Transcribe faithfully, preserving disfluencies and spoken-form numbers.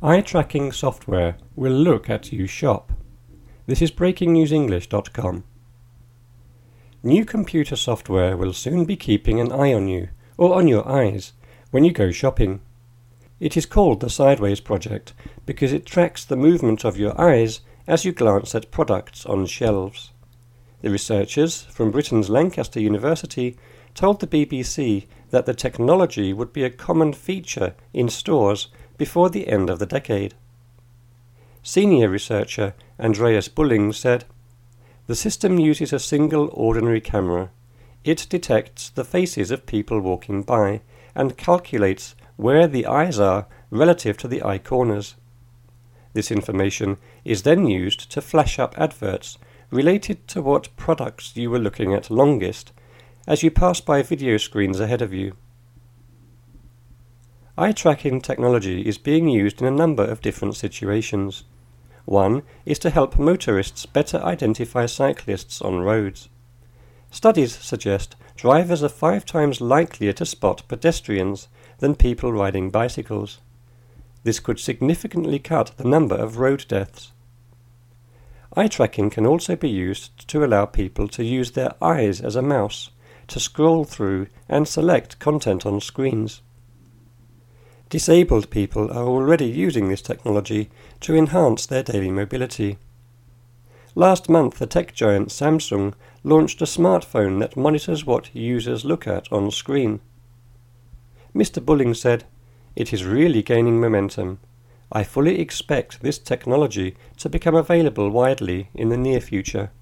Eye tracking software will look at you shop. This is breaking news english dot com. New computer software will soon be keeping an eye on you, or on your eyes, when you go shopping. It is called the Sideways Project because it tracks the movement of your eyes as you glance at products on shelves. The researchers from Britain's Lancaster University told the B B C that the technology would be a common feature in stores before the end of the decade. Senior researcher Andreas Bulling said, "The system uses a single ordinary camera. It detects the faces of people walking by and calculates where the eyes are relative to the eye corners. This information is then used to flash up adverts related to what products you were looking at longest as you pass by video screens ahead of you." Eye tracking technology is being used in a number of different situations. One is to help motorists better identify cyclists on roads. Studies suggest drivers are five times likelier to spot pedestrians than people riding bicycles. This could significantly cut the number of road deaths. Eye tracking can also be used to allow people to use their eyes as a mouse to scroll through and select content on screens. Disabled people are already using this technology to enhance their daily mobility. Last month, the tech giant Samsung launched a smartphone that monitors what users look at on screen. Mister Bulling said, "It is really gaining momentum. I fully expect this technology to become available widely in the near future."